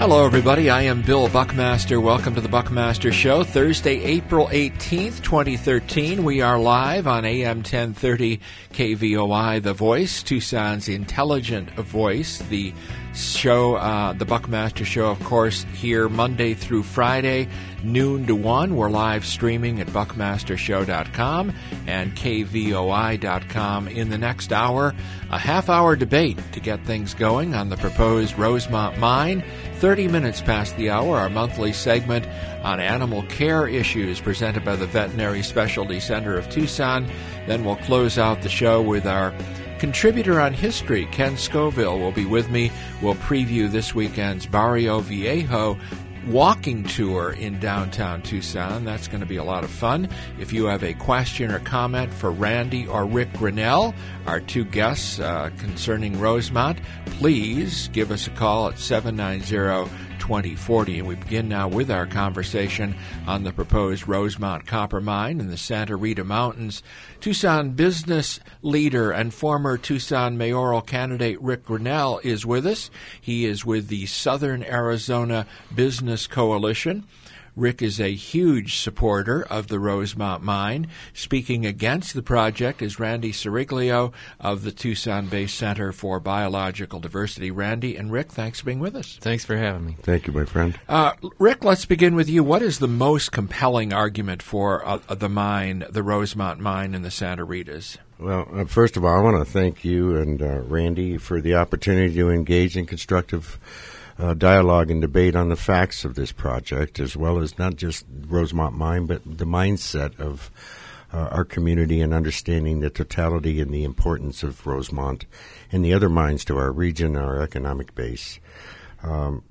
Hello, everybody. I am Bill Buckmaster. Welcome to the Buckmaster Show. Thursday, April 18th, 2013. We are live on AM 1030 KVOI, The Voice, Tucson's intelligent voice. The show, the Buckmaster Show, of course, here Monday through Friday, noon to 1. We're live streaming at buckmastershow.com and kvoi.com. In the next hour, a half-hour debate to get things going on the proposed Rosemont mine. 30 minutes past the hour, our monthly segment on animal care issues presented by the Veterinary Specialty Center of Tucson. Then we'll close out the show with our contributor on history, Ken Scoville, will be with me. We'll preview this weekend's Barrio Viejo walking tour in downtown Tucson. That's going to be a lot of fun. If you have a question or comment for Randy or Rick Grinnell, our two guests concerning Rosemont, please give us a call at 790-2040. And we begin now with our conversation on the proposed Rosemont copper mine in the Santa Rita Mountains. Tucson business leader and former Tucson mayoral candidate Rick Grinnell is with us. He is with the Southern Arizona Business Coalition. Rick is a huge supporter of the Rosemont mine. Speaking against the project is Randy Siriglio of the Tucson-based Center for Biological Diversity. Randy and Rick, thanks for being with us. Thanks for having me. Thank you, my friend. Rick, let's begin with you. What is the most compelling argument for the mine, the Rosemont mine in the Santa Ritas? Well, first of all, I want to thank you and Randy for the opportunity to engage in constructive dialogue and debate on the facts of this project, as well as not just Rosemont Mine, but the mindset of our community and understanding the totality and the importance of Rosemont and the other mines to our region, our economic base. To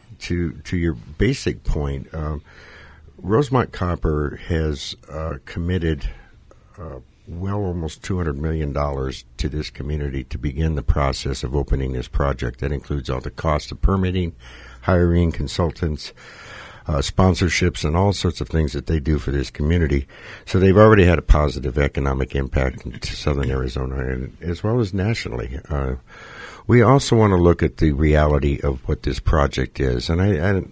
your basic point, Rosemont Copper has committed almost $200 million to this community to begin the process of opening this project. That includes all the cost of permitting, hiring consultants, sponsorships, and all sorts of things that they do for this community. So they've already had a positive economic impact in southern Arizona, and as well as nationally. We also want to look at the reality of what this project is. And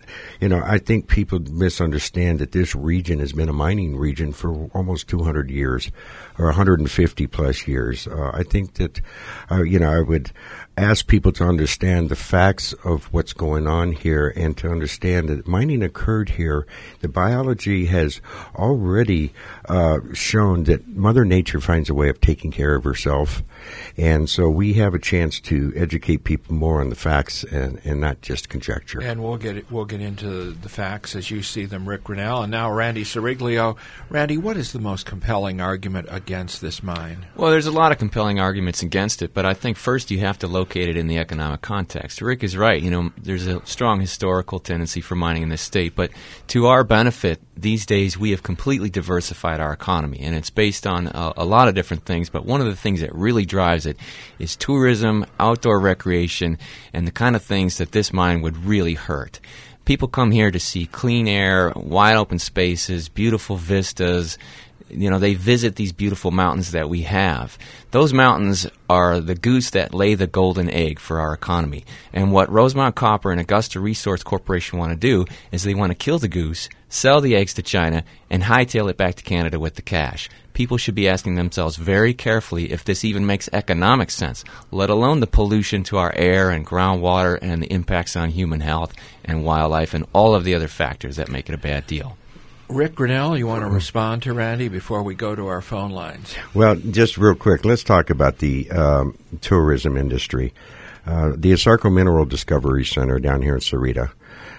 I think people misunderstand that this region has been a mining region for almost 200 years or 150 plus years. I think that, I would ask people to understand the facts of what's going on here and to understand that mining occurred here. The biology has already shown that Mother Nature finds a way of taking care of herself. And so we have a chance to educate people more on the facts and not just conjecture. And we'll get into the facts as you see them, Rick Grinnell. And now Randy Siriglio. Randy, what is the most compelling argument against this mine? Well, there's a lot of compelling arguments against it, but I think first you have to locate it in the economic context. Rick is right. There's a strong historical tendency for mining in this state, but to our benefit, these days we have completely diversified our economy, and it's based on a lot of different things, but one of the things that really drives it is tourism, outdoor recreation, and the kind of things that this mine would really hurt. People come here to see clean air, wide open spaces, beautiful vistas. They visit these beautiful mountains that we have. Those mountains are the goose that lay the golden egg for our economy. And what Rosemont Copper and Augusta Resource Corporation want to do is they want to kill the goose, sell the eggs to China, and hightail it back to Canada with the cash. People should be asking themselves very carefully if this even makes economic sense, let alone the pollution to our air and groundwater and the impacts on human health and wildlife and all of the other factors that make it a bad deal. Rick Grinnell, you want to respond to Randy before we go to our phone lines? Well, just real quick, let's talk about the tourism industry. The Asarco Mineral Discovery Center down here in Sarita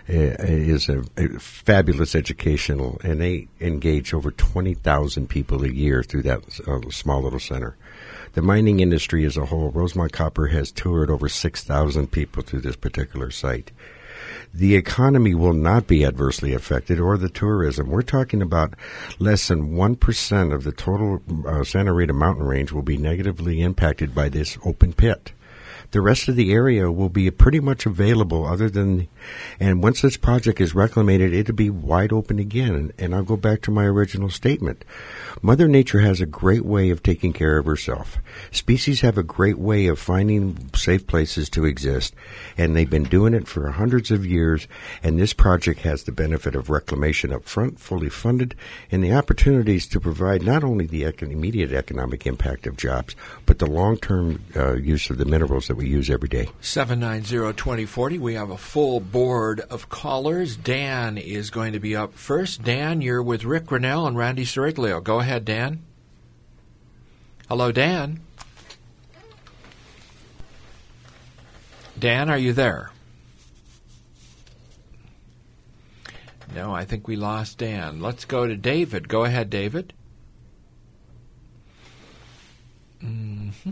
is a fabulous educational, and they engage over 20,000 people a year through that small little center. The mining industry as a whole, Rosemont Copper has toured over 6,000 people through this particular site. The economy will not be adversely affected, or the tourism. We're talking about less than 1% of the total Santa Rita mountain range will be negatively impacted by this open pit. the rest of the area will be pretty much available and once this project is reclamated, it'll be wide open again. And I'll go back to my original statement. Mother Nature has a great way of taking care of herself. Species have a great way of finding safe places to exist, and they've been doing it for hundreds of years, and this project has the benefit of reclamation up front, fully funded, and the opportunities to provide not only the immediate economic impact of jobs, but the long-term use of the minerals that we use every day. 790-2040. We have a full board of callers. Dan is going to be up first. Dan, you're with Rick Grinnell and Randy Siriglio. Go ahead, Dan. Hello, Dan. Dan, are you there? No, I think we lost Dan. Let's go to David. Go ahead, David. Mm-hmm.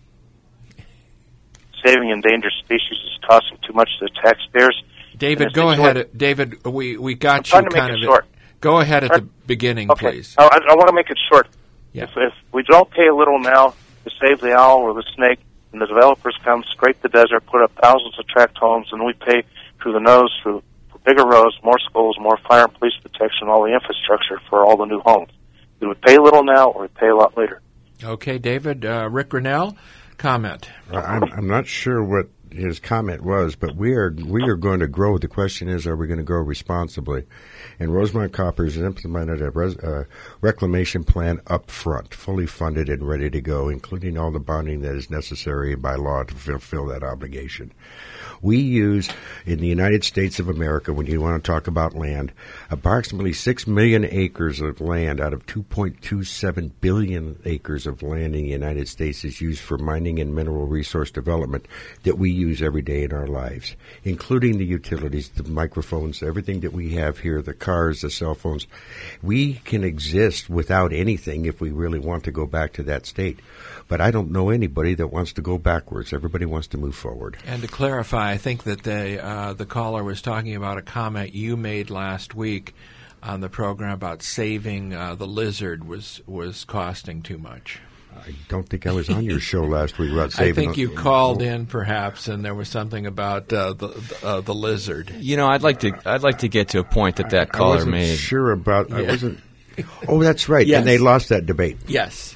Saving endangered species is costing too much to the taxpayers. David, go ahead. David, we got you kind of. Short. Go ahead at the beginning, okay. Please. I want to make it short. Yeah. If we don't pay a little now to save the owl or the snake, and the developers come, scrape the desert, put up thousands of tract homes, and we pay through the nose for bigger roads, more schools, more fire and police protection, all the infrastructure for all the new homes. Do we pay a little now or we pay a lot later? Okay, David. Rick Grinnell, comment. I'm not sure what his comment was, but we are going to grow. The question is, are we going to grow responsibly? And Rosemont Copper has implemented a reclamation plan up front, fully funded and ready to go, including all the bonding that is necessary by law to fulfill that obligation. We use, in the United States of America, when you want to talk about land, approximately 6 million acres of land out of 2.27 billion acres of land in the United States is used for mining and mineral resource development that we use every day in our lives, including the utilities, the microphones, everything that we have here, the cars, the cell phones. We can exist without anything if we really want to go back to that state. But I don't know anybody that wants to go backwards. Everybody wants to move forward. And to clarify, I think that the caller was talking about a comment you made last week on the program about saving the lizard was costing too much. I don't think I was on your show last week about saving. I think you called in perhaps, and there was something about the lizard. You know, I'd like to get to a point that caller made. I wasn't sure about. Yeah. I wasn't. Oh, that's right. Yes. And they lost that debate. Yes.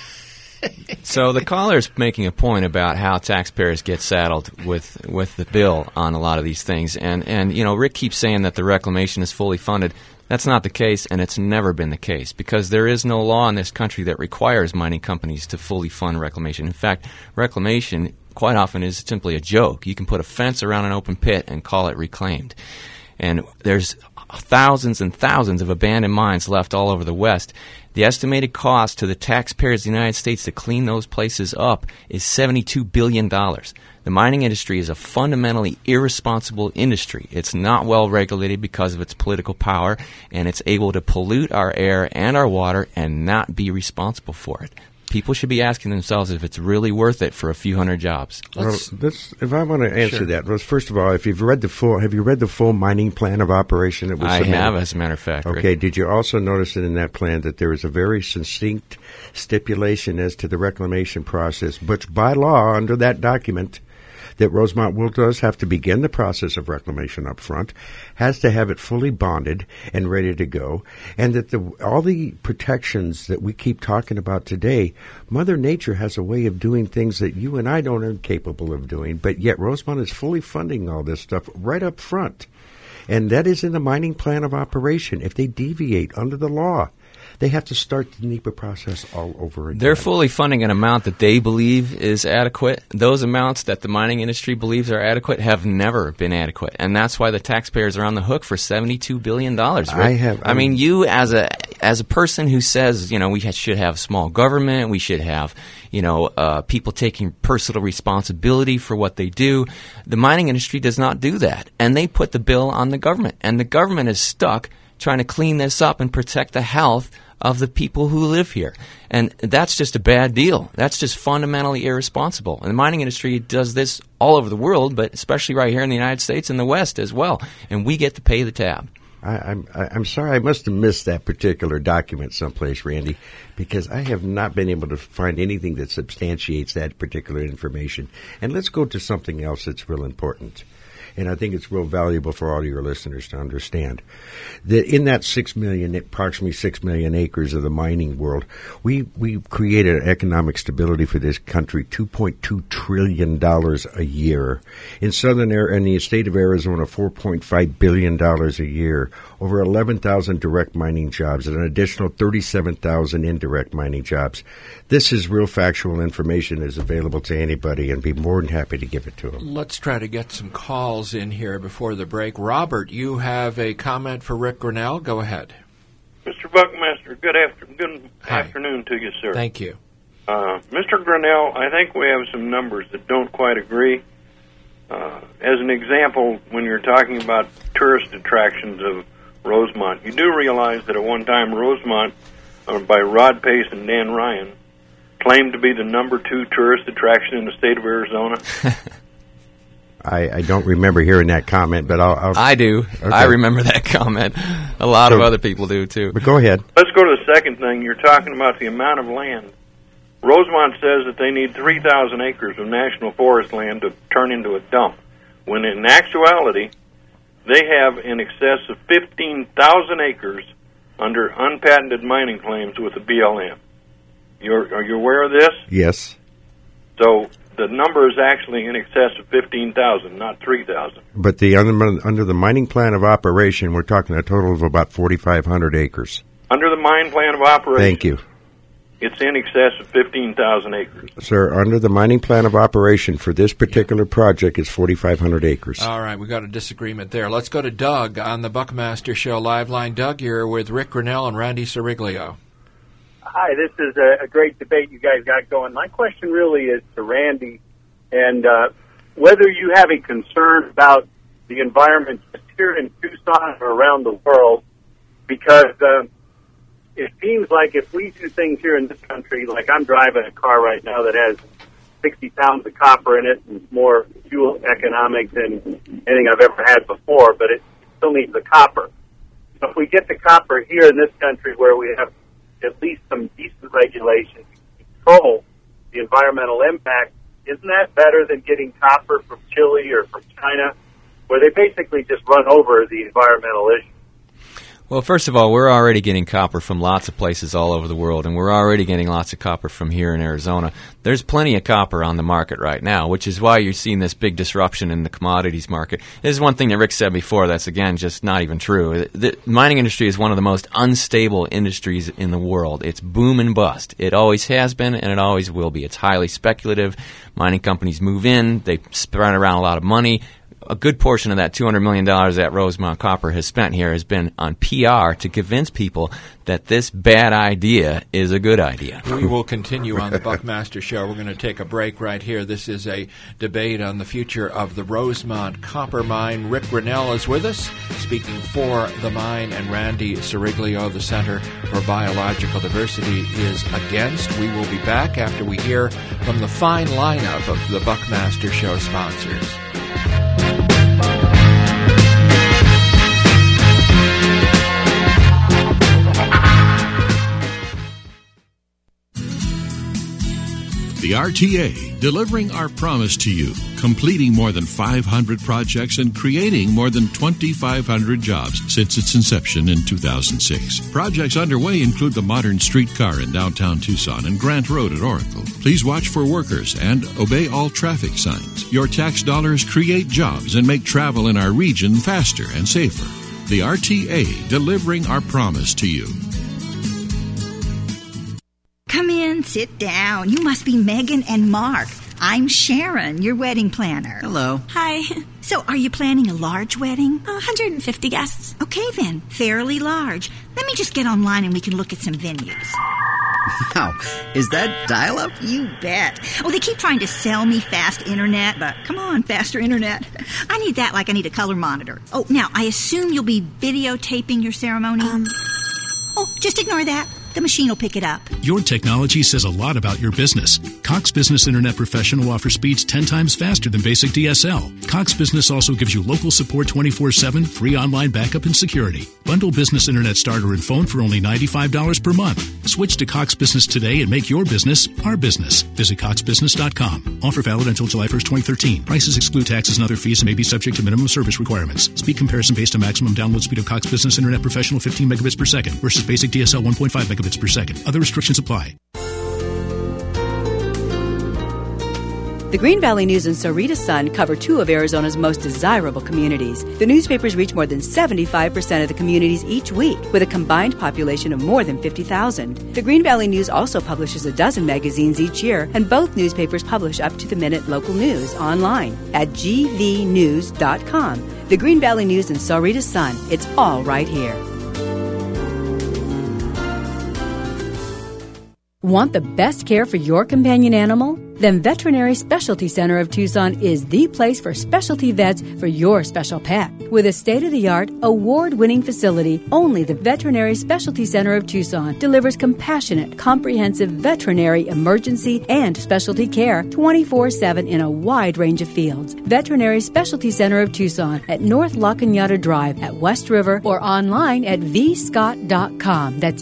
So the caller's making a point about how taxpayers get saddled with the bill on a lot of these things. And you know, Rick keeps saying that the reclamation is fully funded. That's not the case, and it's never been the case, because there is no law in this country that requires mining companies to fully fund reclamation. In fact, reclamation quite often is simply a joke. You can put a fence around an open pit and call it reclaimed. And there's thousands and thousands of abandoned mines left all over the West. The estimated cost to the taxpayers of the United States to clean those places up is $72 billion. The mining industry is a fundamentally irresponsible industry. It's not well regulated because of its political power, and it's able to pollute our air and our water and not be responsible for it. People should be asking themselves if it's really worth it for a few hundred jobs. Well, if I want to answer that, well, first of all, if you've read have you read the full mining plan of operation? I have, as a matter of fact. Okay. Rick. Did you also notice in that plan that there is a very succinct stipulation as to the reclamation process, which by law, under that document, that Rosemont does have to begin the process of reclamation up front, has to have it fully bonded and ready to go, and that all the protections that we keep talking about today, Mother Nature has a way of doing things that you and I don't are capable of doing, but yet Rosemont is fully funding all this stuff right up front. And that is in the mining plan of operation. If they deviate under the law, they have to start the NEPA process all over again. They're fully funding an amount that they believe is adequate. Those amounts that the mining industry believes are adequate have never been adequate, and that's why the taxpayers are on the hook for $72 billion. Rick. I mean, you as a person who says, you know, we should have small government, we should have, you know, people taking personal responsibility for what they do. The mining industry does not do that, and they put the bill on the government, and the government is stuck trying to clean this up and protect the health of the people who live here. And that's just a bad deal. That's just fundamentally irresponsible. And the mining industry does this all over the world, but especially right here in the United States and the West as well. And we get to pay the tab. I'm sorry, I must have missed that particular document someplace, Randy, because I have not been able to find anything that substantiates that particular information. And let's go to something else that's real important. And I think it's real valuable for all your listeners to understand that in that approximately 6 million acres of the mining world, we created economic stability for this country, $2.2 trillion a year. In in the state of Arizona, $4.5 billion a year, over 11,000 direct mining jobs, and an additional 37,000 indirect mining jobs. This is real factual information that is available to anybody, and be more than happy to give it to them. Let's try to get some calls in here before the break. Robert, you have a comment for Rick Grinnell. Go ahead. Mr. Buckmaster, good afternoon to you, sir. Thank you. Mr. Grinnell, I think we have some numbers that don't quite agree. As an example, when you're talking about tourist attractions of Rosemont, you do realize that at one time Rosemont, by Rod Pace and Dan Ryan, claimed to be the number 2 tourist attraction in the state of Arizona? I don't remember hearing that comment, but I do. Okay. I remember that comment. A lot of other people do, too. But go ahead. Let's go to the second thing. You're talking about the amount of land. Rosemont says that they need 3,000 acres of national forest land to turn into a dump, when in actuality, they have in excess of 15,000 acres under unpatented mining claims with the BLM. Are you aware of this? Yes. So the number is actually in excess of 15,000, not 3,000. But under the mining plan of operation, we're talking a total of about 4,500 acres. Under the mine plan of operation. Thank you. It's in excess of 15,000 acres. Sir, under the mining plan of operation for this particular project, it's 4,500 acres. All right, we got a disagreement there. Let's go to Doug on the Buckmaster Show live line. Doug, you're with Rick Grinnell and Randy Ciriglio. Hi, this is a great debate you guys got going. My question really is to Randy, and whether you have a concern about the environment just here in Tucson or around the world, because it seems like if we do things here in this country, like I'm driving a car right now that has 60 pounds of copper in it and more fuel economic than anything I've ever had before, but it still needs the copper. So if we get the copper here in this country where we have at least some decent regulation to control the environmental impact, isn't that better than getting copper from Chile or from China, where they basically just run over the environmental issue? Well, first of all, we're already getting copper from lots of places all over the world, and we're already getting lots of copper from here in Arizona. There's plenty of copper on the market right now, which is why you're seeing this big disruption in the commodities market. This is one thing that Rick said before that's, again, just not even true. The mining industry is one of the most unstable industries in the world. It's boom and bust. It always has been, and it always will be. It's highly speculative. Mining companies move in. They spread around a lot of money. A good portion of that $200 million that Rosemont Copper has spent here has been on PR to convince people that this bad idea is a good idea. We will continue on the Buckmaster Show. We're going to take a break right here. This is a debate on the future of the Rosemont Copper Mine. Rick Grinnell is with us, speaking for the mine, and Randy Ciriglio, the Center for Biological Diversity, is against. We will be back after we hear from the fine lineup of the Buckmaster Show sponsors. The RTA, delivering our promise to you, completing more than 500 projects and creating more than 2,500 jobs since its inception in 2006. Projects underway include the modern streetcar in downtown Tucson and Grant Road at Oracle. Please watch for workers and obey all traffic signs. Your tax dollars create jobs and make travel in our region faster and safer. The RTA, delivering our promise to you. Come in, sit down. You must be Megan and Mark. I'm Sharon, your wedding planner. Hello. Hi. So, are you planning a large wedding? 150 guests. Okay, then. Fairly large. Let me just get online and we can look at some venues. Wow. Is that dial-up? You bet. Oh, they keep trying to sell me fast internet, but come on, faster internet. I need that like I need a color monitor. Oh, now, I assume you'll be videotaping your ceremony? Oh, just ignore that. The machine will pick it up. Your technology says a lot about your business. Cox Business Internet Professional offers speeds 10 times faster than basic DSL. Cox Business also gives you local support 24/7, free online backup and security. Bundle Business Internet Starter and phone for only $95 per month. Switch to Cox Business today and make your business our business. Visit coxbusiness.com. Offer valid until July 1st, 2013. Prices exclude taxes and other fees and may be subject to minimum service requirements. Speed comparison based on maximum download speed of Cox Business Internet Professional 15 megabits per second versus basic DSL 1.5 megabits per second. Other restrictions apply. The Green Valley News and Sarita Sun cover two of Arizona's most desirable communities. The newspapers reach more than 75% of the communities each week, with a combined population of more than 50,000. The Green Valley News also publishes a dozen magazines each year, and both newspapers publish up-to-the-minute local news online at gvnews.com. The Green Valley News and Sarita Sun. It's all right here. Want the best care for your companion animal? Then Veterinary Specialty Center of Tucson is the place for specialty vets for your special pet. With a state-of-the-art, award-winning facility, only the Veterinary Specialty Center of Tucson delivers compassionate, comprehensive veterinary emergency and specialty care 24/7 in a wide range of fields. Veterinary Specialty Center of Tucson at North La Cañada Drive at West River or online at vscott.com. That's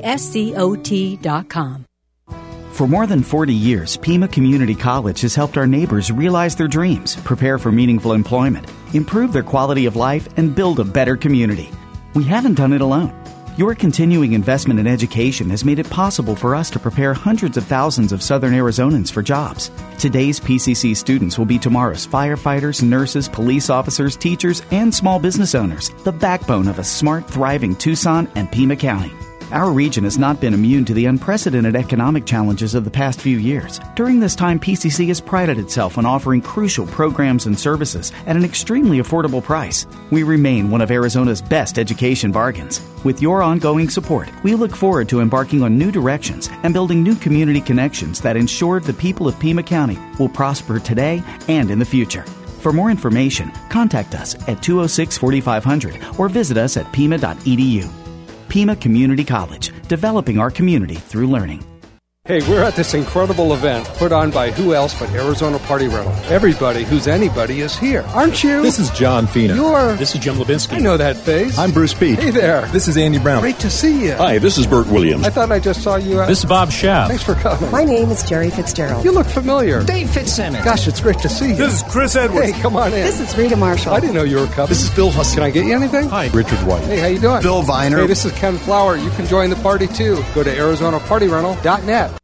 VSCOT.com. For more than 40 years, Pima Community College has helped our neighbors realize their dreams, prepare for meaningful employment, improve their quality of life, and build a better community. We haven't done it alone. Your continuing investment in education has made it possible for us to prepare hundreds of thousands of Southern Arizonans for jobs. Today's PCC students will be tomorrow's firefighters, nurses, police officers, teachers, and small business owners, the backbone of a smart, thriving Tucson and Pima County. Our region has not been immune to the unprecedented economic challenges of the past few years. During this time, PCC has prided itself on offering crucial programs and services at an extremely affordable price. We remain one of Arizona's best education bargains. With your ongoing support, we look forward to embarking on new directions and building new community connections that ensure the people of Pima County will prosper today and in the future. For more information, contact us at 206-4500 or visit us at pima.edu. Pima Community College, developing our community through learning. Hey, we're at this incredible event put on by who else but Arizona Party Rental. Everybody who's anybody is here, aren't you? This is John Fina. This is Jim Levinsky. I know that face. I'm Bruce Peet. Hey there. This is Andy Brown. Great to see you. Hi, this is Bert Williams. I thought I just saw you. This is Bob Schaaf. Thanks for coming. My name is Jerry Fitzgerald. You look familiar. Dave Fitzsimmons. Gosh, it's great to see you. This is Chris Edwards. Hey, come on in. This is Rita Marshall. I didn't know you were coming. This is Bill Hussey. Can I get you anything? Hi, Richard White. Hey, how you doing? Bill Viner. Hey, this is Ken Flower. You can join the party too. Go to ArizonaPartyRental.net.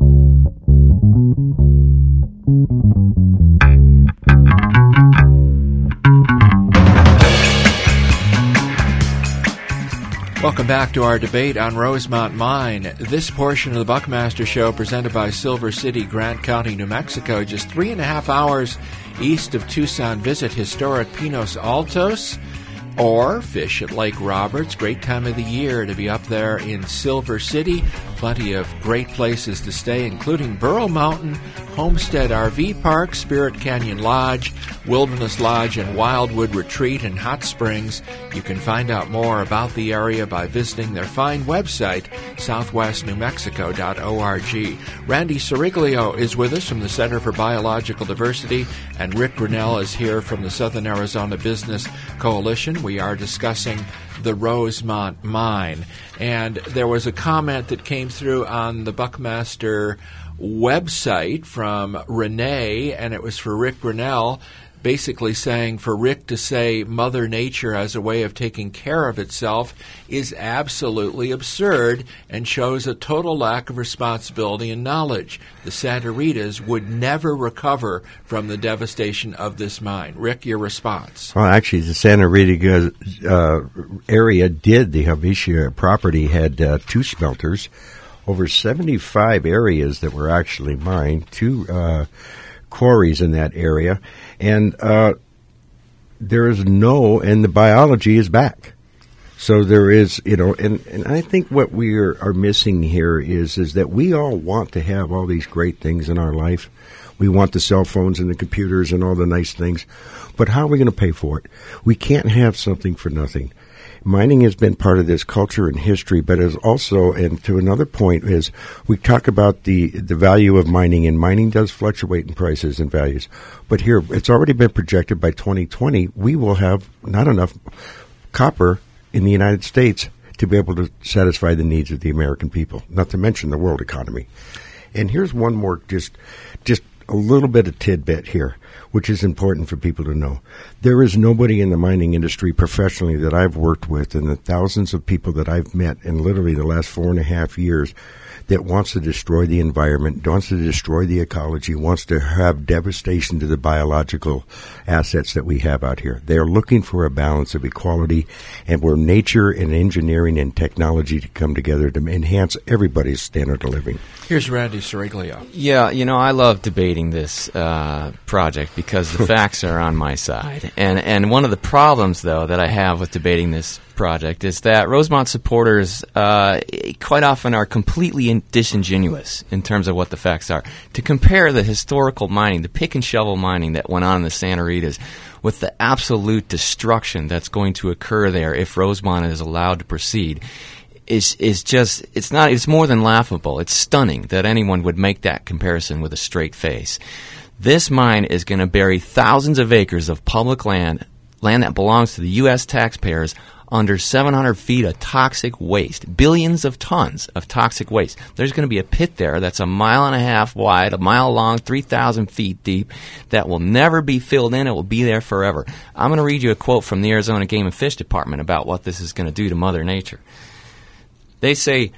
Welcome back to our debate on Rosemont Mine. This portion of the Buckmaster Show presented by Silver City, Grant County, New Mexico, just 3.5 hours east of Tucson. Visit historic Pinos Altos or fish at Lake Roberts. Great time of the year to be up there in Silver City. Plenty of great places to stay, including Burrow Mountain, Homestead RV Park, Spirit Canyon Lodge, Wilderness Lodge, and Wildwood Retreat and Hot Springs. You can find out more about the area by visiting their fine website, southwestnewmexico.org. Randy Siriglio is with us from the Center for Biological Diversity, and Rick Grinnell is here from the Southern Arizona Business Coalition. We are discussing the Rosemont Mine. And there was a comment that came through on the Buckmaster website from Renee, and it was for Rick Grinnell, basically saying for Rick to say Mother Nature as a way of taking care of itself is absolutely absurd and shows a total lack of responsibility and knowledge. The Santa Ritas would never recover from the devastation of this mine. Rick, your response? Well, actually, the Santa Rita area did. The Havicia property had two smelters, over 75 areas that were actually mined, two quarries in that area, and there is and the biology is back. So there is, and I think what we are missing here is that we all want to have all these great things in our life. We want the cell phones and the computers and all the nice things. But how are we going to pay for it? We can't have something for nothing. Mining has been part of this culture and history, but is also, and to another point, is we talk about the value of mining, and mining does fluctuate in prices and values. But here, it's already been projected by 2020, we will have not enough copper in the United States to be able to satisfy the needs of the American people, not to mention the world economy. And here's one more, just a little bit of tidbit here, which is important for people to know. There is nobody in the mining industry professionally that I've worked with, and the thousands of people that I've met in literally the last 4.5 years, that wants to destroy the environment, wants to destroy the ecology, wants to have devastation to the biological assets that we have out here. They are looking for a balance of equality, and where nature and engineering and technology to come together to enhance everybody's standard of living. Here's Randy Siriglio. Yeah, I love debating this project because the facts are on my side. And one of the problems, though, that I have with debating this project is that Rosemont supporters quite often are completely disingenuous in terms of what the facts are. To compare the historical mining, the pick and shovel mining that went on in the Santa Ritas, with the absolute destruction that's going to occur there if Rosemont is allowed to proceed, it's more than laughable. It's stunning that anyone would make that comparison with a straight face. This mine is going to bury thousands of acres of public land that belongs to the U.S. taxpayers, under 700 feet of toxic waste, billions of tons of toxic waste. There's going to be a pit there that's 1.5 miles wide, 1 mile long, 3,000 feet deep, that will never be filled in. It will be there forever. I'm going to read you a quote from the Arizona Game and Fish Department about what this is going to do to Mother Nature. They say,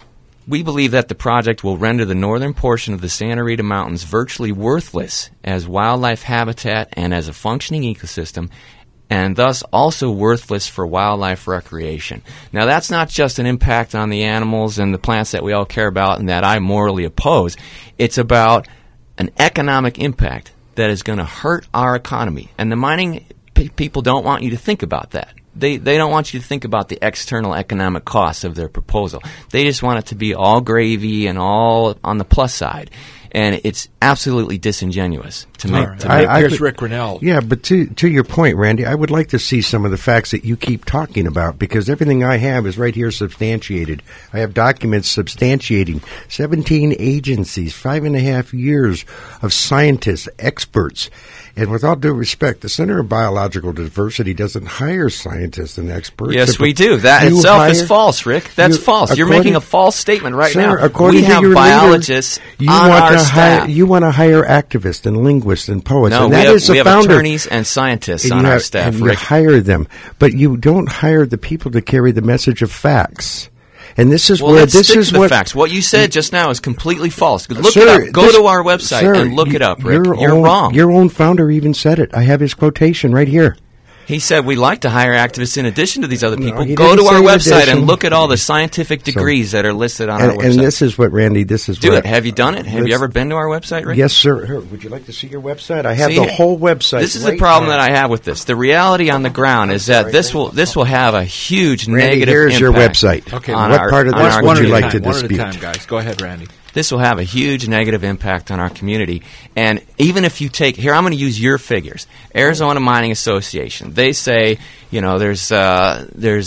"We believe that the project will render the northern portion of the Santa Rita Mountains virtually worthless as wildlife habitat and as a functioning ecosystem, and thus also worthless for wildlife recreation." Now, that's not just an impact on the animals and the plants that we all care about and that I morally oppose. It's about an economic impact that is going to hurt our economy. And the mining people don't want you to think about that. They don't want you to think about the external economic costs of their proposal. They just want it to be all gravy and all on the plus side. And it's absolutely disingenuous to make. Here's Rick Grinnell. Yeah, but to your point, Randy, I would like to see some of the facts that you keep talking about, because everything I have is right here substantiated. I have documents substantiating 17 agencies, 5.5 years of scientists, experts. And with all due respect, the Center of Biological Diversity doesn't hire scientists and experts. Yes, we do. That itself is false, Rick. That's false. You're making a false statement right now. We have biologists on our staff. You want to hire activists and linguists and poets. No, and we have attorneys and scientists on our staff, and Rick. You hire them. But you don't hire the people to carry the message of facts. And this is where this is what facts. What you said just now is completely false. Look sir, it up. Go to our website and look it up, Rick. You're wrong. Your own founder even said it. I have his quotation right here. He said we'd like to hire activists in addition to these other people. Go to our website and look at all the scientific degrees that are listed on our website. And this is what, Randy, Do it. Have you done it? Have you ever been to our website, Rick? Yes, sir. Here, would you like to see your website? I have the whole website. This is the problem that I have with this. The reality on the ground is that this will have a huge negative impact. Here's your website. Okay, what part of this would you like to dispute? One at a time, guys. Go ahead, Randy. This will have a huge negative impact on our community. And even if you take, here I'm going to use your figures, Arizona Mining Association. They say, there's a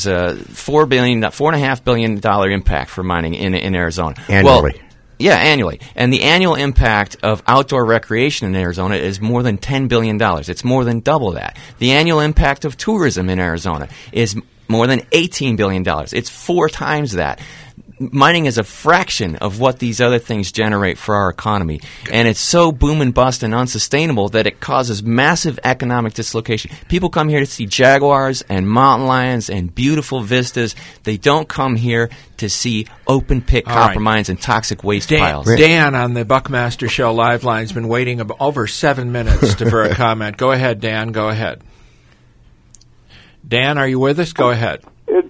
$4.5 billion impact for mining in Arizona. Annually. Well, yeah, annually. And the annual impact of outdoor recreation in Arizona is more than $10 billion. It's more than double that. The annual impact of tourism in Arizona is more than $18 billion. It's 4 times that. Mining is a fraction of what these other things generate for our economy. And it's so boom and bust and unsustainable that it causes massive economic dislocation. People come here to see jaguars and mountain lions and beautiful vistas. They don't come here to see open pit copper mines and toxic waste piles. Dan on the Buckmaster Show Live Line has been waiting over 7 minutes for a comment. Go ahead, Dan. Go ahead. Dan, are you with us? Go ahead.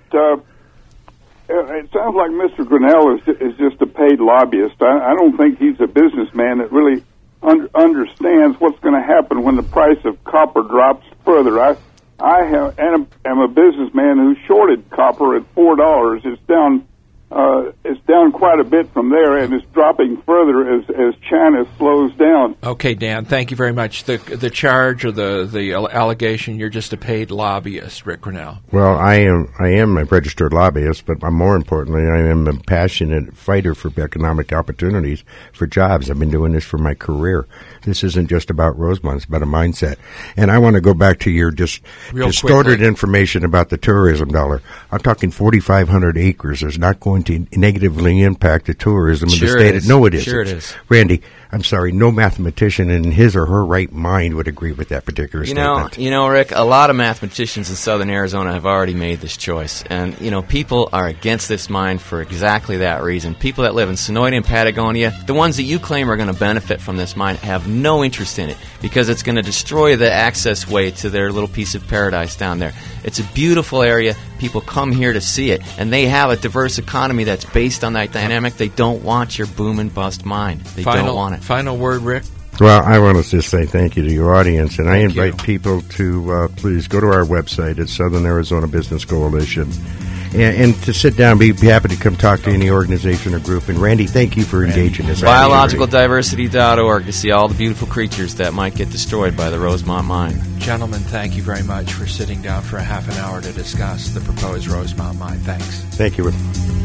It sounds like Mr. Grinnell is just a paid lobbyist. I don't think he's a businessman that really understands what's going to happen when the price of copper drops further. I am a businessman who shorted copper at $4. It's down it's down quite a bit from there, and it's dropping further as China slows down. Okay, Dan, thank you very much. The charge or the allegation, you're just a paid lobbyist, Rick Grinnell. Well, I am a registered lobbyist, but more importantly, I am a passionate fighter for economic opportunities for jobs. I've been doing this for my career. This isn't just about Rosemont, it's about a mindset. And I want to go back to your distorted information about the tourism dollar. I'm talking 4,500 acres is not going to negatively impact the tourism in the state. No, it isn't. Sure it is. Randy, I'm sorry, no mathematician in his or her right mind would agree with that particular statement. You know, Rick, a lot of mathematicians in southern Arizona have already made this choice. And, people are against this mine for exactly that reason. People that live in Sonoyta and Patagonia, the ones that you claim are going to benefit from this mine, have no interest in it because it's going to destroy the access way to their little piece of paradise down there. It's a beautiful area. People come here to see it, and they have a diverse economy that's based on that dynamic. They don't want your boom and bust mine. They don't want it. Final word, Rick? Well, I want to just say thank you to your audience, and I invite people to please go to our website at Southern Arizona Business Coalition and to sit down, be happy to come talk to any organization or group. And Randy, thank you for engaging us. BiologicalDiversity.org to see all the beautiful creatures that might get destroyed by the Rosemont mine. Gentlemen, thank you very much for sitting down for a half an hour to discuss the proposed Rosemont mine. Thanks. Thank you.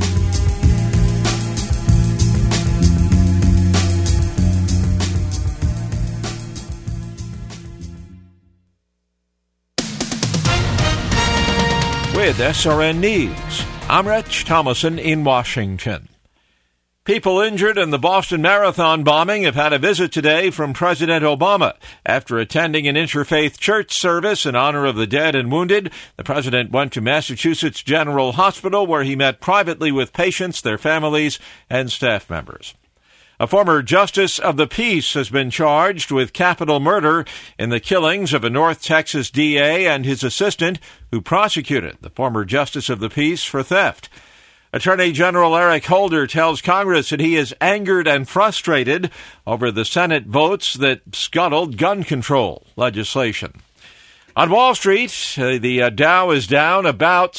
With SRN News, I'm Rich Thomason in Washington. People injured in the Boston Marathon bombing have had a visit today from President Obama. After attending an interfaith church service in honor of the dead and wounded, the president went to Massachusetts General Hospital where he met privately with patients, their families, and staff members. A former justice of the peace has been charged with capital murder in the killings of a North Texas DA and his assistant who prosecuted the former justice of the peace for theft. Attorney General Eric Holder tells Congress that he is angered and frustrated over the Senate votes that scuttled gun control legislation. On Wall Street, the Dow is down about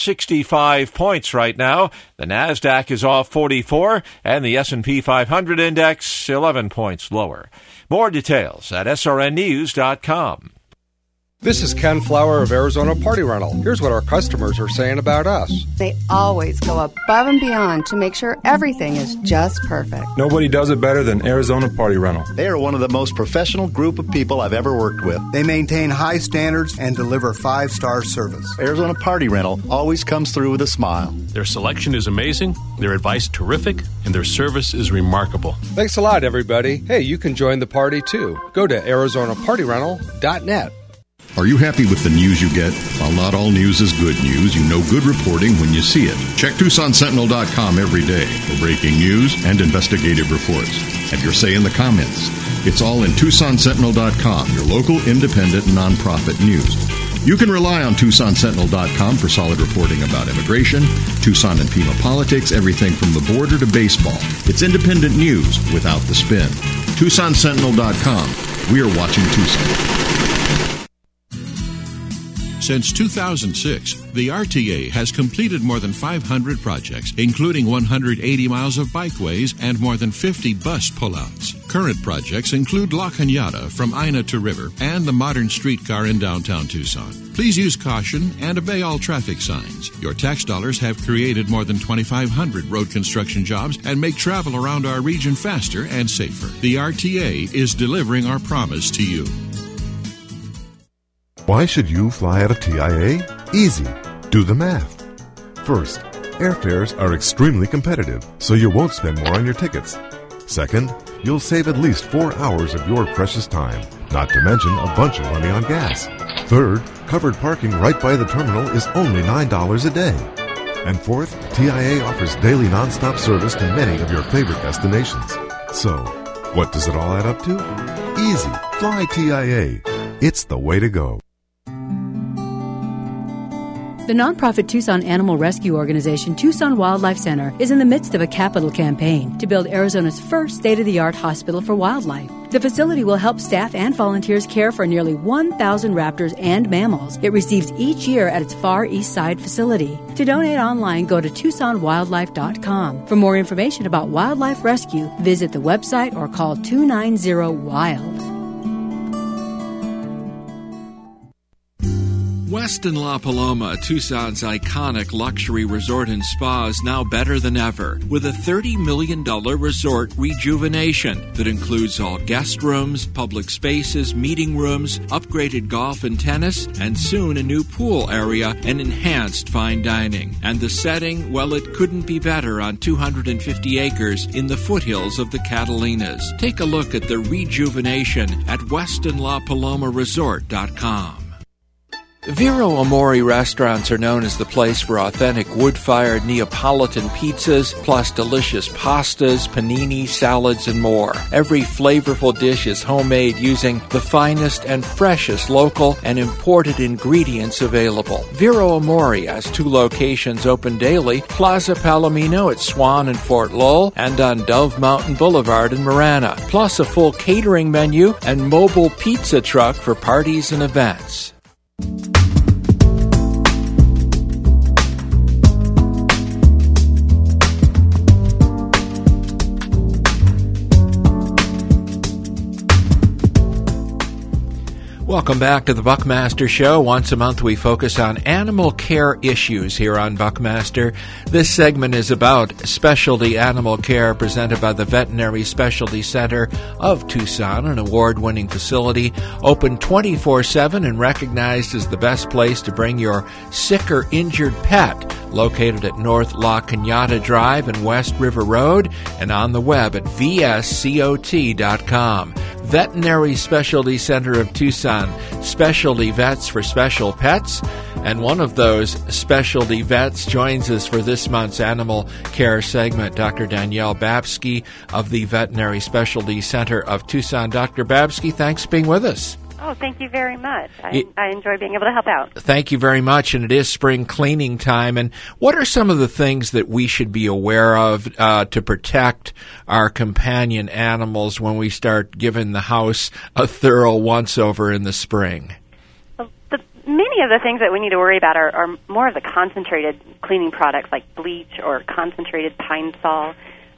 65 points right now. The Nasdaq is off 44, and the S&P 500 index 11 points lower. More details at srnnews.com. This is Ken Flower of Arizona Party Rental. Here's what our customers are saying about us. They always go above and beyond to make sure everything is just perfect. Nobody does it better than Arizona Party Rental. They are one of the most professional group of people I've ever worked with. They maintain high standards and deliver 5-star service. Arizona Party Rental always comes through with a smile. Their selection is amazing, their advice terrific, and their service is remarkable. Thanks a lot, everybody. Hey, you can join the party, too. Go to ArizonaPartyRental.net. Are you happy with the news you get? While not all news is good news, you know good reporting when you see it. Check TucsonSentinel.com every day for breaking news and investigative reports. Have your say in the comments. It's all in TucsonSentinel.com, your local independent nonprofit news. You can rely on TucsonSentinel.com for solid reporting about immigration, Tucson and Pima politics, everything from the border to baseball. It's independent news without the spin. TucsonSentinel.com. We are watching Tucson. Since 2006, the RTA has completed more than 500 projects, including 180 miles of bikeways and more than 50 bus pullouts. Current projects include La Cañada from Ina to River and the modern streetcar in downtown Tucson. Please use caution and obey all traffic signs. Your tax dollars have created more than 2,500 road construction jobs and make travel around our region faster and safer. The RTA is delivering our promise to you. Why should you fly out of TIA? Easy. Do the math. First, airfares are extremely competitive, so you won't spend more on your tickets. Second, you'll save at least 4 hours of your precious time, not to mention a bunch of money on gas. Third, covered parking right by the terminal is only $9 a day. And fourth, TIA offers daily nonstop service to many of your favorite destinations. So, what does it all add up to? Easy. Fly TIA. It's the way to go. The nonprofit Tucson Animal Rescue Organization, Tucson Wildlife Center, is in the midst of a capital campaign to build Arizona's first state-of-the-art hospital for wildlife. The facility will help staff and volunteers care for nearly 1,000 raptors and mammals it receives each year at its Far East Side facility. To donate online, go to TucsonWildlife.com. For more information about wildlife rescue, visit the website or call 290-WILD. Westin La Paloma, Tucson's iconic luxury resort and spa, is now better than ever with a $30 million resort rejuvenation that includes all guest rooms, public spaces, meeting rooms, upgraded golf and tennis, and soon a new pool area and enhanced fine dining. And the setting, well, it couldn't be better on 250 acres in the foothills of the Catalinas. Take a look at the rejuvenation at WestinLaPalomaResort.com. Vero Amore restaurants are known as the place for authentic wood-fired Neapolitan pizzas, plus delicious pastas, panini, salads, and more. Every flavorful dish is homemade using the finest and freshest local and imported ingredients available. Vero Amore has 2 locations open daily, Plaza Palomino at Swan and Fort Lowell, and on Dove Mountain Boulevard in Marana, plus a full catering menu and mobile pizza truck for parties and events. Welcome back to the Buckmaster Show. Once a month we focus on animal care issues here on Buckmaster. This segment is about specialty animal care presented by the Veterinary Specialty Center of Tucson, an award-winning facility open 24/7 and recognized as the best place to bring your sick or injured pet. Located at North La Cañada Drive and West River Road and on the web at vscot.com. Veterinary Specialty Center of Tucson, specialty vets for special pets. And one of those specialty vets joins us for this month's animal care segment, Dr. Danielle Babsky of the Veterinary Specialty Center of Tucson. Dr. Babsky, thanks for being with us. Oh, thank you very much. I enjoy being able to help out. Thank you very much, and it is spring cleaning time. And what are some of the things that we should be aware of to protect our companion animals when we start giving the house a thorough once-over in the spring? Well, many of the things that we need to worry about are more of the concentrated cleaning products like bleach or concentrated Pine Sol.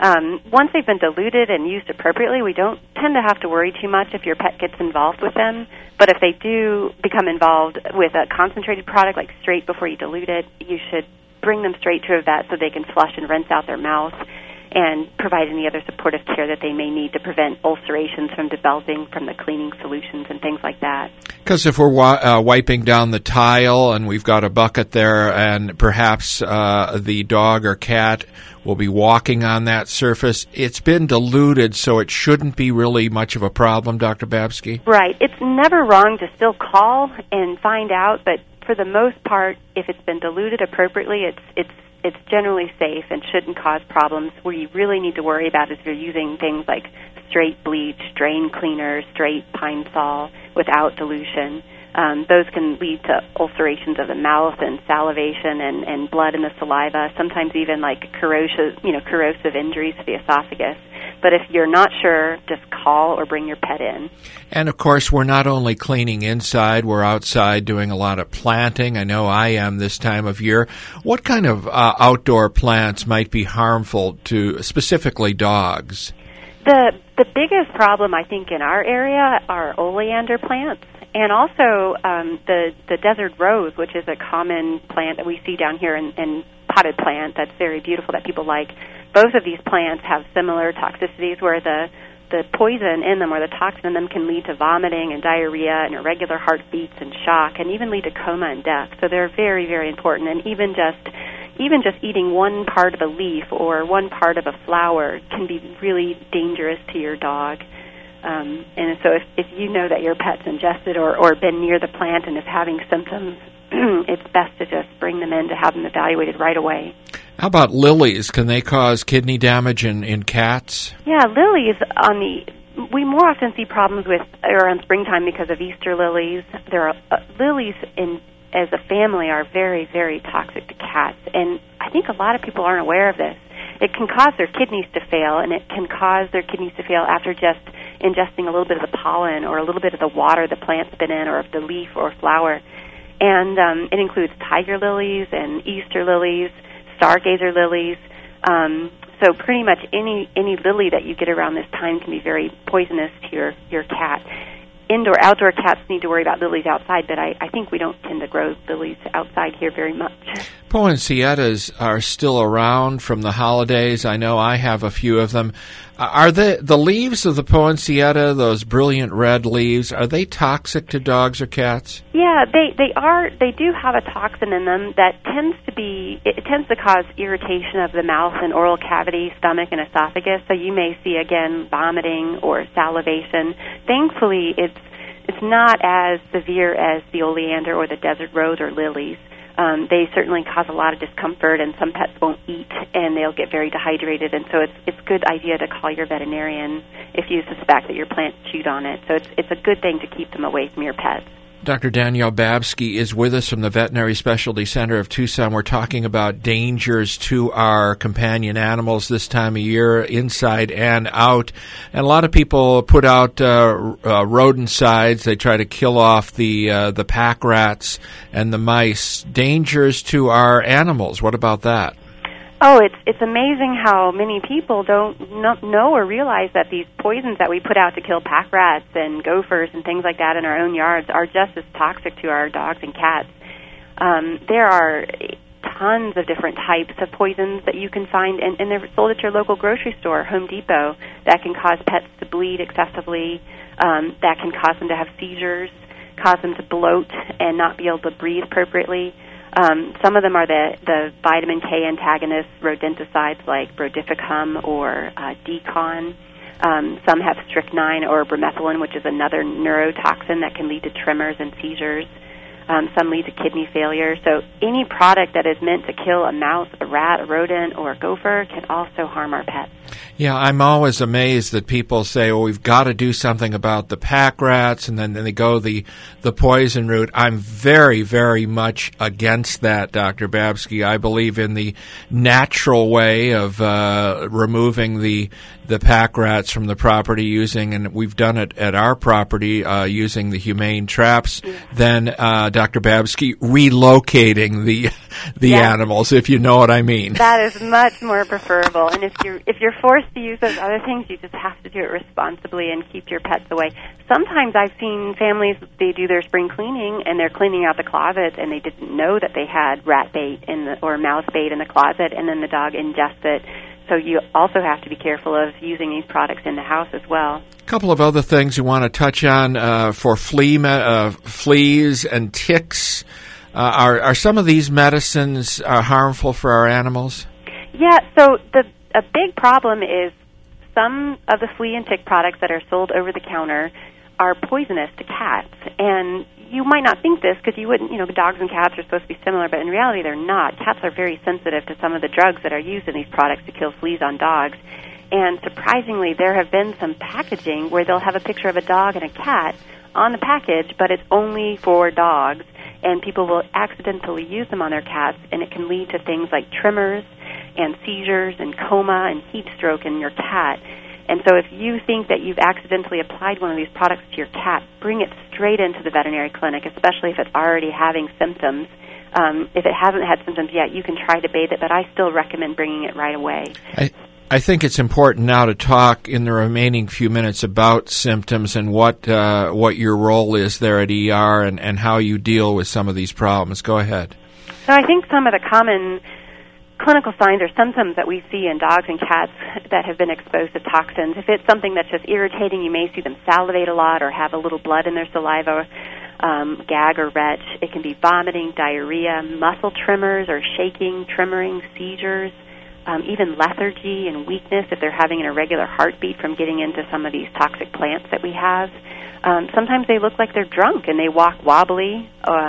Once they've been diluted and used appropriately, we don't tend to have to worry too much if your pet gets involved with them. But if they do become involved with a concentrated product, like straight before you dilute it, you should bring them straight to a vet so they can flush and rinse out their mouth and provide any other supportive care that they may need to prevent ulcerations from developing from the cleaning solutions and things like that. Because if we're wiping down the tile and we've got a bucket there and perhaps the dog or cat will be walking on that surface, it's been diluted, so it shouldn't be really much of a problem, Dr. Babsky? Right. It's never wrong to still call and find out, but for the most part, if it's been diluted appropriately, it's generally safe and shouldn't cause problems. Where you really need to worry about is if you're using things like straight bleach, drain cleaner, straight Pine Sol without dilution. Those can lead to ulcerations of the mouth and salivation and blood in the saliva, sometimes even like corrosive injuries to the esophagus. But if you're not sure, just call or bring your pet in. And, of course, we're not only cleaning inside, we're outside doing a lot of planting. I know I am this time of year. What kind of outdoor plants might be harmful to specifically dogs? The biggest problem, I think, in our area are oleander plants. And also the desert rose, which is a common plant that we see down here in potted plant that's very beautiful that people like. Both of these plants have similar toxicities where the poison in them or the toxin in them can lead to vomiting and diarrhea and irregular heartbeats and shock and even lead to coma and death. So they're very, very important. And even just eating one part of a leaf or one part of a flower can be really dangerous to your dog. And so if you know that your pet's ingested or been near the plant and is having symptoms, it's best to just bring them in to have them evaluated right away. How about lilies? Can they cause kidney damage in cats? Yeah, lilies we more often see problems with around springtime because of Easter lilies. There are lilies as a family are very, very toxic to cats, and I think a lot of people aren't aware of this. It can cause their kidneys to fail, and it can cause their kidneys to fail after just ingesting a little bit of the pollen or a little bit of the water the plant's been in, or of the leaf or flower. And it includes tiger lilies and Easter lilies, stargazer lilies. So pretty much any lily that you get around this time can be very poisonous to your cat. Indoor, outdoor cats need to worry about lilies outside, but I think we don't tend to grow lilies outside here very much. Poinsettias are still around from the holidays. I know I have a few of them. Are the leaves of the poinsettia, those brilliant red leaves, are they toxic to dogs or cats? Yeah, they are. They do have a toxin in them that tends to cause irritation of the mouth and oral cavity, stomach, and esophagus. So you may see, again, vomiting or salivation. Thankfully, it's not as severe as the oleander or the desert rose or lilies. They certainly cause a lot of discomfort, and some pets won't eat, and they'll get very dehydrated. And so it's a good idea to call your veterinarian if you suspect that your plant chewed on it. So it's a good thing to keep them away from your pets. Dr. Danielle Babsky is with us from the Veterinary Specialty Center of Tucson. We're talking about dangers to our companion animals this time of year, inside and out. And a lot of people put out rodenticides. They try to kill off the pack rats and the mice. Dangers to our animals. What about that? Oh, it's amazing how many people don't know or realize that these poisons that we put out to kill pack rats and gophers and things like that in our own yards are just as toxic to our dogs and cats. There are tons of different types of poisons that you can find, and they're sold at your local grocery store, Home Depot, that can cause pets to bleed excessively, that can cause them to have seizures, cause them to bloat and not be able to breathe appropriately. Some of them are the vitamin K antagonists, rodenticides like brodifacoum or Decon. Some have strychnine or bromethalin, which is another neurotoxin that can lead to tremors and seizures. Some lead to kidney failure. So any product that is meant to kill a mouse, a rat, a rodent, or a gopher can also harm our pets. Yeah, I'm always amazed that people say, "Oh, we've got to do something about the pack rats," and then they go the poison route. I'm very, very much against that, Dr. Babsky. I believe in the natural way of removing the pack rats from the property using, and we've done it at our property using the humane traps. Then, Dr. Babsky, relocating the animals, if you know what I mean. That is much more preferable. And if you're forced to use those other things, you just have to do it responsibly and keep your pets away. Sometimes I've seen families, they do their spring cleaning and they're cleaning out the closets and they didn't know that they had rat bait or mouse bait in the closet, and then the dog ingests it. So you also have to be careful of using these products in the house as well. A couple of other things you want to touch on for fleas and ticks. Are some of these medicines harmful for our animals? Yeah, so a big problem is some of the flea and tick products that are sold over the counter are poisonous to cats. And you might not think this because you wouldn't, dogs and cats are supposed to be similar, but in reality they're not. Cats are very sensitive to some of the drugs that are used in these products to kill fleas on dogs. And surprisingly, there have been some packaging where they'll have a picture of a dog and a cat on the package, but it's only for dogs. And people will accidentally use them on their cats, and it can lead to things like tremors and seizures and coma and heat stroke in your cat. And so if you think that you've accidentally applied one of these products to your cat, bring it straight into the veterinary clinic, especially if it's already having symptoms. If it hasn't had symptoms yet, you can try to bathe it, but I still recommend bringing it right away. I think it's important now to talk in the remaining few minutes about symptoms and what your role is there at ER and how you deal with some of these problems. Go ahead. So I think some of the common clinical signs or symptoms that we see in dogs and cats that have been exposed to toxins. If it's something that's just irritating, you may see them salivate a lot or have a little blood in their saliva, gag or retch. It can be vomiting, diarrhea, muscle tremors or shaking, tremoring, seizures, even lethargy and weakness if they're having an irregular heartbeat from getting into some of these toxic plants that we have. Sometimes they look like they're drunk and they walk wobbly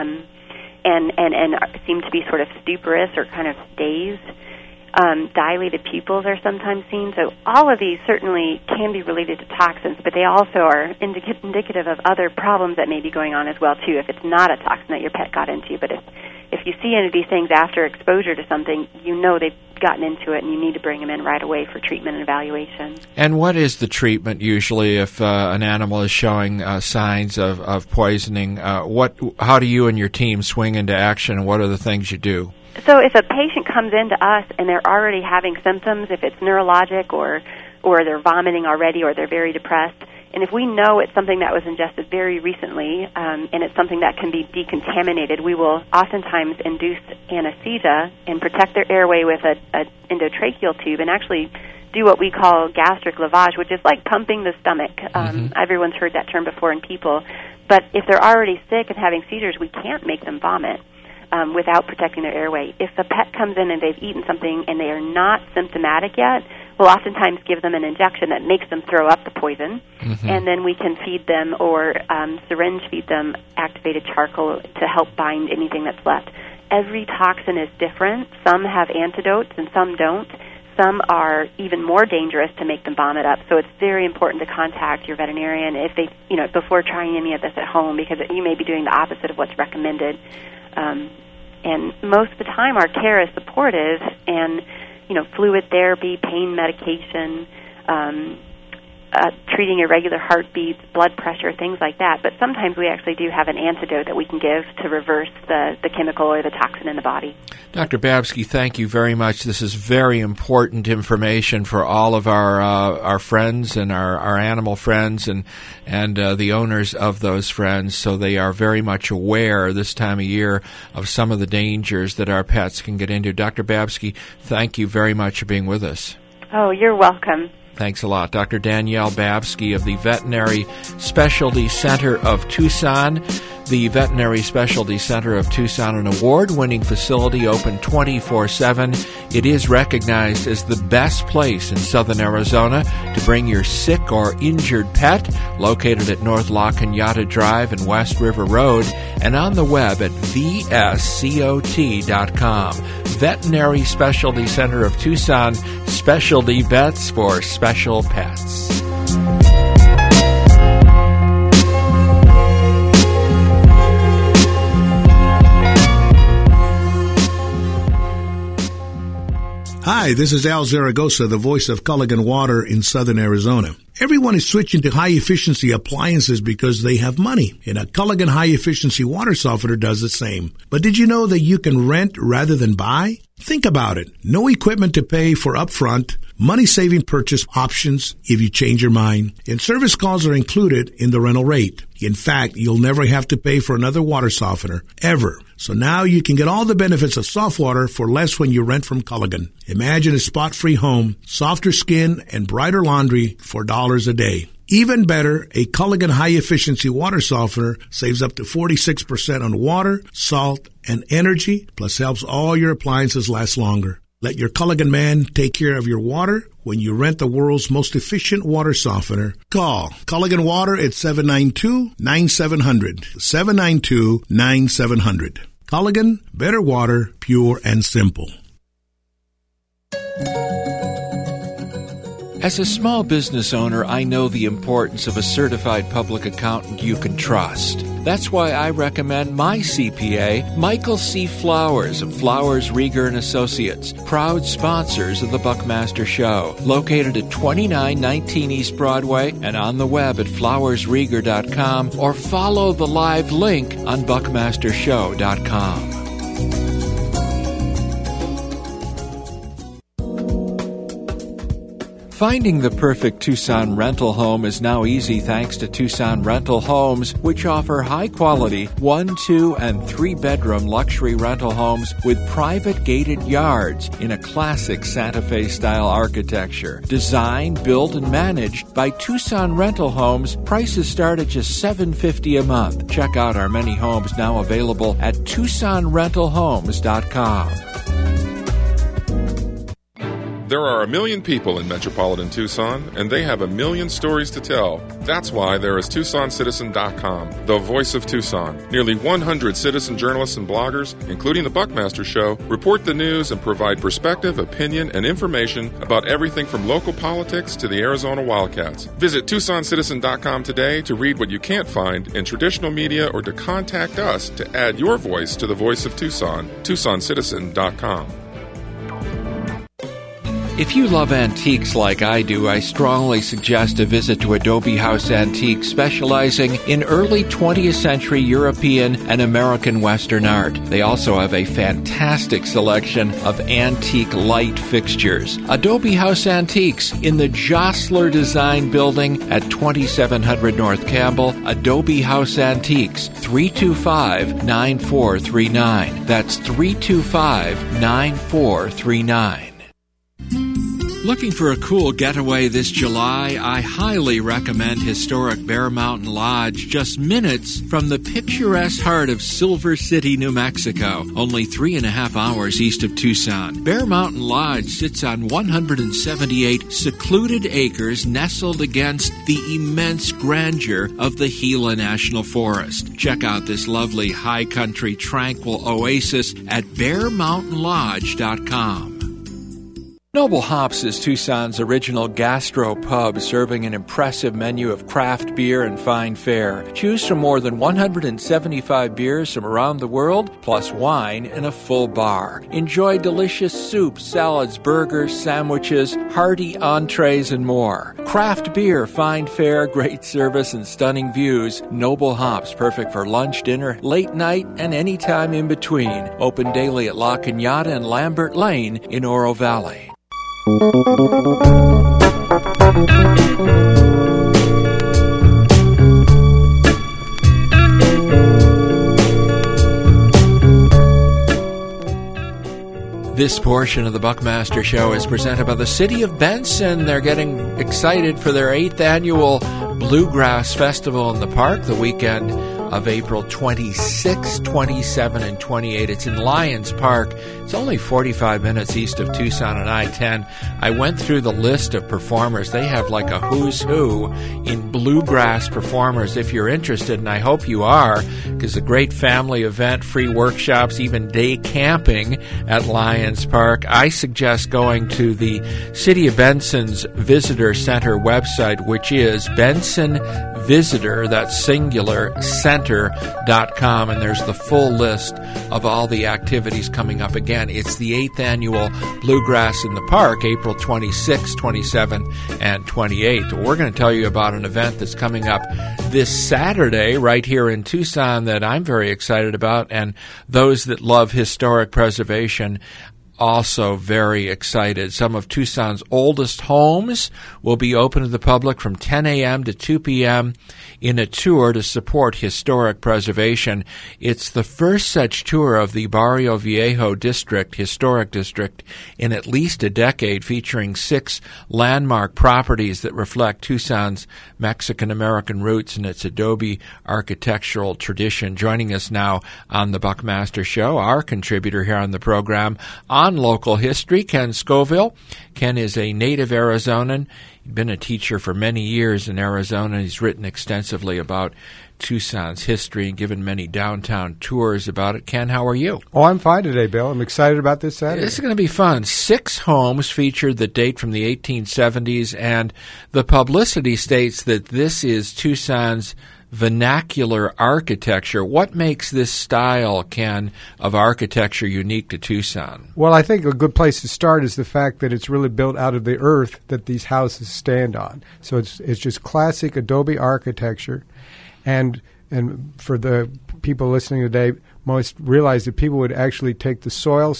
and seem to be sort of stuporous or kind of dazed. Dilated pupils are sometimes seen. So all of these certainly can be related to toxins, but they also are indicative of other problems that may be going on as well, too, if it's not a toxin that your pet got into. But if if you see any of these things after exposure to something, you know they've gotten into it, and you need to bring them in right away for treatment and evaluation. And what is the treatment usually if an animal is showing signs of poisoning? How do you and your team swing into action, and what are the things you do? So if a patient comes into us and they're already having symptoms, if it's neurologic or they're vomiting already or they're very depressed, and if we know it's something that was ingested very recently and it's something that can be decontaminated, we will oftentimes induce anesthesia and protect their airway with an endotracheal tube and actually do what we call gastric lavage, which is like pumping the stomach. Everyone's heard that term before in people. But if they're already sick and having seizures, we can't make them vomit without protecting their airway. If a pet comes in and they've eaten something and they are not symptomatic yet, we'll oftentimes give them an injection that makes them throw up the poison, and then we can feed them or syringe feed them activated charcoal to help bind anything that's left. Every toxin is different. Some have antidotes and some don't. Some are even more dangerous to make them vomit up. So it's very important to contact your veterinarian if they, before trying any of this at home, because you may be doing the opposite of what's recommended. And most of the time our care is supportive and, fluid therapy, pain medication, treating irregular heartbeats, blood pressure, things like that. But sometimes we actually do have an antidote that we can give to reverse the chemical or the toxin in the body. Dr. Babsky, thank you very much. This is very important information for all of our friends and our animal friends and the owners of those friends, so they are very much aware this time of year of some of the dangers that our pets can get into. Dr. Babsky, thank you very much for being with us. Oh, you're welcome. Thanks a lot. Dr. Danielle Babsky of the Veterinary Specialty Center of Tucson. The Veterinary Specialty Center of Tucson, an award-winning facility open 24/7. It is recognized as the best place in southern Arizona to bring your sick or injured pet, located at North La Cañada Drive and West River Road, and on the web at vscot.com. Veterinary Specialty Center of Tucson, specialty vets for special pets. Hi, this is Al Zaragoza, the voice of Culligan Water in southern Arizona. Everyone is switching to high-efficiency appliances because they have money, and a Culligan high-efficiency water softener does the same. But did you know that you can rent rather than buy? Think about it. No equipment to pay for upfront, money-saving purchase options if you change your mind, and service calls are included in the rental rate. In fact, you'll never have to pay for another water softener, ever. So now you can get all the benefits of soft water for less when you rent from Culligan. Imagine a spot-free home, softer skin, and brighter laundry for $1 a day. Even better, a Culligan high-efficiency water softener saves up to 46% on water, salt, and energy, plus helps all your appliances last longer. Let your Culligan man take care of your water when you rent the world's most efficient water softener. Call Culligan Water at 792-9700. 792-9700. Culligan, better water, pure and simple. As a small business owner, I know the importance of a certified public accountant you can trust. That's why I recommend my CPA, Michael C. Flowers of Flowers, Rieger & Associates, proud sponsors of the Buckmaster Show, located at 2919 East Broadway and on the web at flowersrieger.com, or follow the live link on buckmastershow.com. Finding the perfect Tucson rental home is now easy thanks to Tucson Rental Homes, which offer high-quality 1-, 2-, and 3-bedroom luxury rental homes with private gated yards in a classic Santa Fe-style architecture. Designed, built, and managed by Tucson Rental Homes, prices start at just $750 a month. Check out our many homes now available at TucsonRentalHomes.com. There are 1 million people in metropolitan Tucson, and they have 1 million stories to tell. That's why there is TucsonCitizen.com, the voice of Tucson. Nearly 100 citizen journalists and bloggers, including the Buckmaster Show, report the news and provide perspective, opinion, and information about everything from local politics to the Arizona Wildcats. Visit TucsonCitizen.com today to read what you can't find in traditional media or to contact us to add your voice to the voice of Tucson. TucsonCitizen.com. If you love antiques like I do, I strongly suggest a visit to Adobe House Antiques, specializing in early 20th century European and American Western art. They also have a fantastic selection of antique light fixtures. Adobe House Antiques in the Jostler Design Building at 2700 North Campbell. Adobe House Antiques, 325-9439. That's 325-9439. Looking for a cool getaway this July? I highly recommend historic Bear Mountain Lodge, just minutes from the picturesque heart of Silver City, New Mexico, only 3.5 hours east of Tucson. Bear Mountain Lodge sits on 178 secluded acres nestled against the immense grandeur of the Gila National Forest. Check out this lovely high country tranquil oasis at BearMountainLodge.com. Noble Hops is Tucson's original gastro pub, serving an impressive menu of craft beer and fine fare. Choose from more than 175 beers from around the world, plus wine and a full bar. Enjoy delicious soups, salads, burgers, sandwiches, hearty entrees, and more. Craft beer, fine fare, great service, and stunning views. Noble Hops, perfect for lunch, dinner, late night, and any time in between. Open daily at La Cañada and Lambert Lane in Oro Valley. This portion of the Buckmaster Show is presented by the City of Benson. They're getting excited for their 8th annual Bluegrass Festival in the park the weekend of April 26, 27, and 28. It's in Lions Park. It's only 45 minutes east of Tucson and I-10. I went through the list of performers. They have like a who's who in bluegrass performers. If you're interested, and I hope you are, because a great family event, free workshops, even day camping at Lions Park. I suggest going to the City of Benson's Visitor Center website, which is Benson Visitor, that's singular, center.com, and there's the full list of all the activities coming up. Again, it's the 8th annual Bluegrass in the Park, April 26, 27, and 28. We're going to tell you about an event that's coming up this Saturday right here in Tucson that I'm very excited about, and those that love historic preservation also very excited. Some of Tucson's oldest homes will be open to the public from 10 a.m. to 2 p.m. in a tour to support historic preservation. It's the first such tour of the Barrio Viejo historic district, in at least a decade, featuring 6 landmark properties that reflect Tucson's Mexican-American roots and its adobe architectural tradition. Joining us now on the Buckmaster Show, our contributor here on the program on local history, Ken Scoville. Ken is a native Arizonan. He's been a teacher for many years in Arizona. He's written extensively about Tucson's history and given many downtown tours about it. Ken, how are you? Oh, I'm fine today, Bill. I'm excited about this Saturday. This is going to be fun. 6 homes featured that date from the 1870s, and the publicity states that this is Tucson's vernacular architecture. What makes this style, Ken, of architecture unique to Tucson? Well, I think a good place to start is the fact that it's really built out of the earth that these houses stand on. So it's just classic adobe architecture. And for the people listening today, most realize that people would actually take the soil,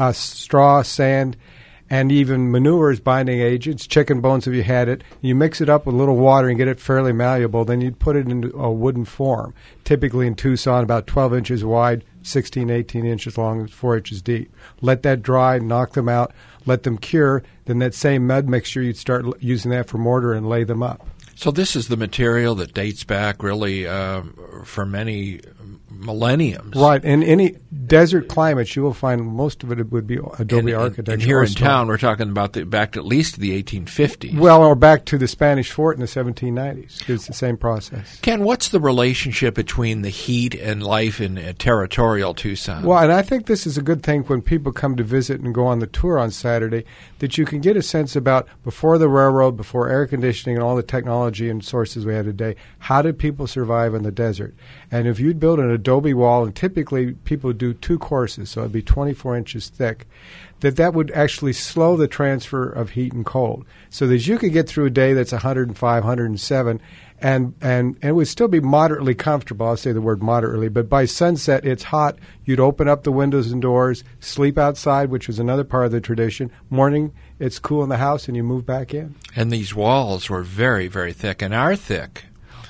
straw, sand, and even manure as binding agents, chicken bones if you had it. You mix it up with a little water and get it fairly malleable. Then you'd put it into a wooden form, typically in Tucson about 12 inches wide, 16, 18 inches long, 4 inches deep. Let that dry, knock them out, let them cure. Then that same mud mixture, you'd start using that for mortar and lay them up. So this is the material that dates back really for many millenniums. Right. In any desert climates, you will find most of it would be adobe architecture. And here in town, we're talking about back to at least the 1850s. Well, or back to the Spanish fort in the 1790s. It's the same process. Ken, what's the relationship between the heat and life in territorial Tucson? Well, and I think this is a good thing when people come to visit and go on the tour on Saturday, that you can get a sense about before the railroad, before air conditioning and all the technology and sources we have today, how did people survive in the desert? And if you'd build an adobe wall, and typically people do 2 courses, so it'd be 24 inches thick, that would actually slow the transfer of heat and cold. So that you could get through a day that's 105, 107, and it would still be moderately comfortable. I'll say the word moderately, but by sunset it's hot. You'd open up the windows and doors, sleep outside, which was another part of the tradition. Morning, it's cool in the house, and you move back in. And these walls were very, very thick, and are thick.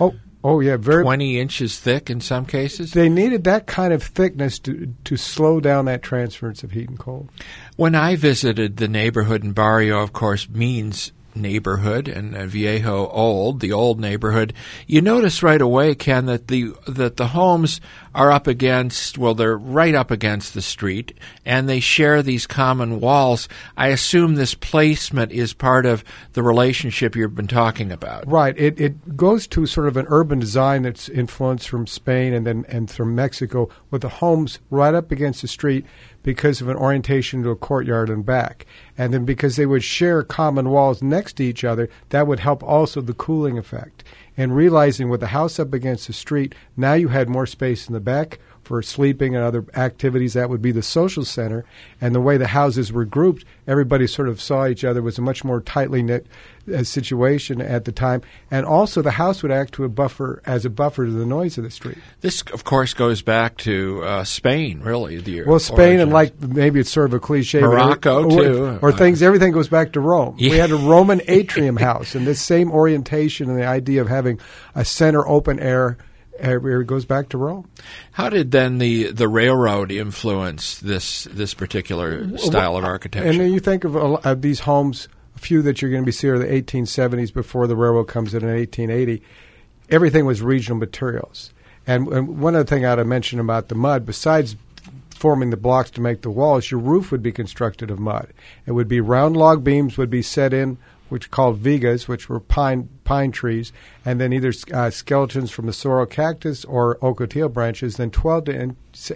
Oh, yeah, very 20 inches thick in some cases. They needed that kind of thickness to slow down that transference of heat and cold. When I visited the neighborhood, and Barrio, of course, means neighborhood, and Viejo old, the old neighborhood, you notice right away, Ken, that the homes are up against, well, they're right up against the street, and they share these common walls. I assume this placement is part of the relationship you've been talking about. Right. It goes to sort of an urban design that's influenced from Spain and from Mexico, with the homes right up against the street because of an orientation to a courtyard and back. And then because they would share common walls next to each other, that would help also the cooling effect. And realizing with the house up against the street, now you had more space in the back for sleeping and other activities. That would be the social center. And the way the houses were grouped, everybody sort of saw each other. It was a much more tightly knit situation at the time. And also the house would act as a buffer to the noise of the street. This, of course, goes back to Spain, really. Spain, origins. and like maybe it's sort of a cliche. Morocco, too. Or things, everything goes back to Rome. Yeah. We had a Roman atrium house, and this same orientation and the idea of having a center open air, it goes back to Rome. How did then the railroad influence this particular style of architecture? And then you think of these homes, a few that you're going to be seeing are the 1870s before the railroad comes in 1880. Everything was regional materials. And one other thing I ought to mention about the mud, besides forming the blocks to make the walls, your roof would be constructed of mud. It would be round log beams would be set in, which are called vigas, which were pine trees, and then either skeletons from the sorrel cactus or ocotillo branches, then 12 to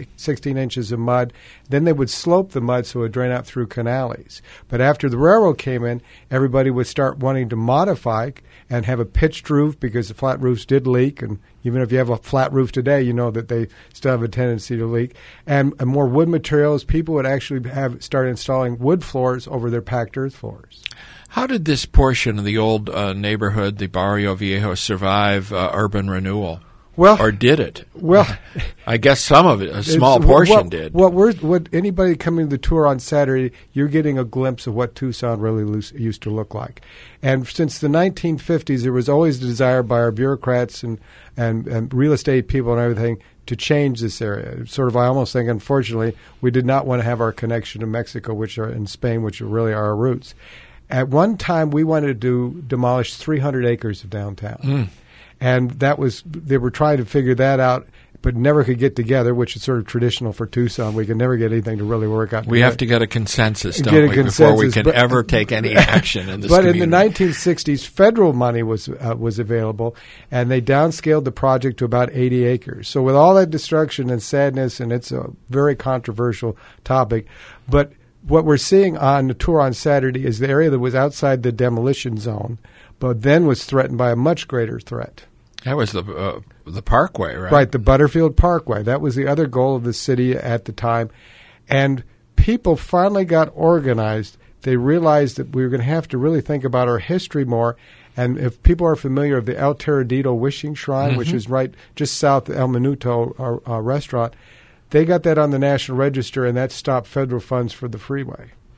16 inches of mud. Then they would slope the mud so it would drain out through canales. But after the railroad came in, everybody would start wanting to modify and have a pitched roof because the flat roofs did leak, and even if you have a flat roof today, you know that they still have a tendency to leak. And more wood materials, people would actually start installing wood floors over their packed earth floors. How did this portion of the old neighborhood, the Barrio Viejo, survive urban renewal? Well, or did it? Well, I guess some of it, a small portion did. What anybody coming to the tour on Saturday, you're getting a glimpse of what Tucson really used to look like. And since the 1950s, there was always a desire by our bureaucrats and real estate people and everything to change this area. Sort of, I almost think, unfortunately, we did not want to have our connection to Mexico, and Spain, which are really our roots. At one time, we wanted to demolish 300 acres of downtown. And they were trying to figure that out, but never could get together, which is sort of traditional for Tucson. We can never get anything to really work out. We have to get a consensus, before we can ever take any action in this community. In the 1960s, federal money was available, and they downscaled the project to about 80 acres. So with all that destruction and sadness, and it's a very controversial topic, but what we're seeing on the tour on Saturday is the area that was outside the demolition zone, but then was threatened by a much greater threat. That was the Parkway, right? Right, the Butterfield Parkway. That was the other goal of the city at the time. And people finally got organized. They realized that we were going to have to really think about our history more. And if people are familiar with the El Teredito Wishing Shrine, which is right just south of El Minuto restaurant, they got that on the National Register, and that stopped federal funds for the freeway.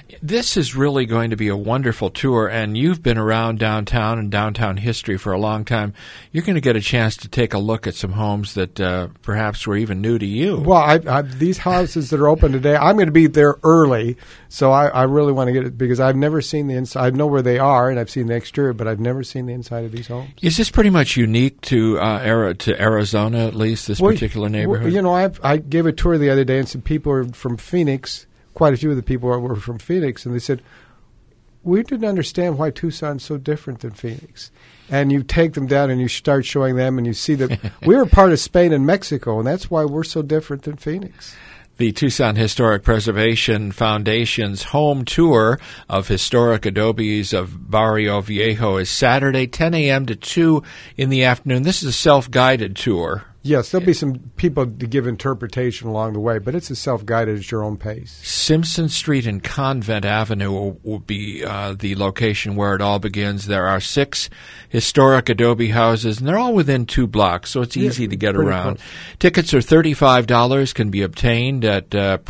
This is really going to be a wonderful tour, and you've been around downtown and downtown history for a long time. You're going to get a chance to take a look at some homes that perhaps were even new to you. Well, these houses that are open today, I'm going to be there early, so I really want to get it because I've never seen the inside. I know where they are, and I've seen the exterior, but I've never seen the inside of these homes. Is this pretty much unique to Arizona, at least, this particular neighborhood? I gave a tour the other day, and some people are from Phoenix. Quite a few of the people were from Phoenix, and they said, we didn't understand why Tucson's so different than Phoenix. And you take them down and you start showing them, and you see that we were part of Spain and Mexico, and that's why we're so different than Phoenix. The Tucson Historic Preservation Foundation's home tour of historic adobes of Barrio Viejo is Saturday, 10 a.m. to 2 in the afternoon. This is a self-guided tour. Yes, there'll be some people to give interpretation along the way, but it's a self-guided at your own pace. Simpson Street and Convent Avenue will be the location where it all begins. There are 6 historic adobe houses, and they're all within 2 blocks, so it's easy to get around. Close. Tickets are $35, can be obtained at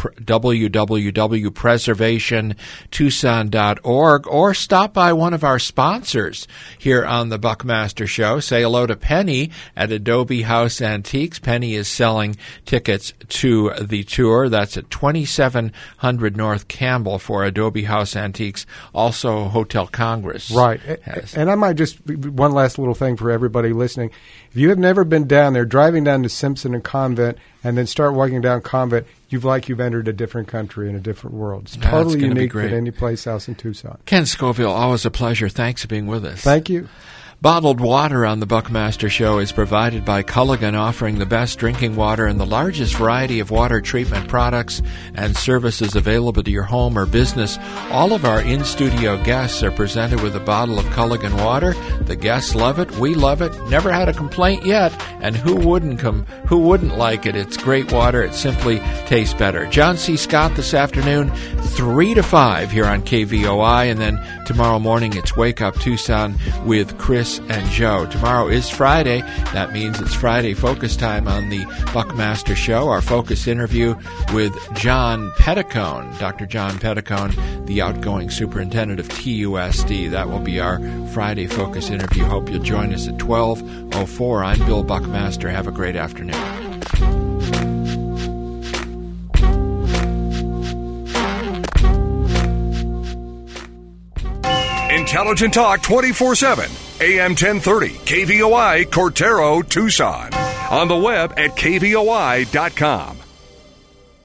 www.preservationtucson.org, or stop by one of our sponsors here on the Buckmaster Show. Say hello to Penny at Adobe House Antiques. Penny is selling tickets to the tour. That's at 2700 North Campbell for Adobe House Antiques. Also, Hotel Congress. Right. And I might just, one last little thing for everybody listening. If you have never been down there, driving down to Simpson and Convent, and then start walking down Convent, you've entered a different country and a different world. It's totally unique than any place else in Tucson. Ken Scoville, always a pleasure. Thanks for being with us. Thank you. Bottled water on the Buckmaster Show is provided by Culligan, offering the best drinking water and the largest variety of water treatment products and services available to your home or business. All of our in-studio guests are presented with a bottle of Culligan water. The guests love it. We love it. Never had a complaint yet. And who wouldn't like it? It's great water. It simply tastes better. John C. Scott this afternoon, 3 to 5 here on KVOI. And then tomorrow morning, it's Wake Up Tucson with Chris and Joe. Tomorrow is Friday. That means it's Friday Focus Time on the Buckmaster Show. Our focus interview with John Petticone, Dr. John Petticone, the outgoing superintendent of TUSD. That will be our Friday Focus interview. Hope you'll join us at 12:04. I'm Bill Buckmaster. Have a great afternoon. Intelligent Talk 24/7. AM 1030, KVOI, Cortero, Tucson. On the web at kvoi.com.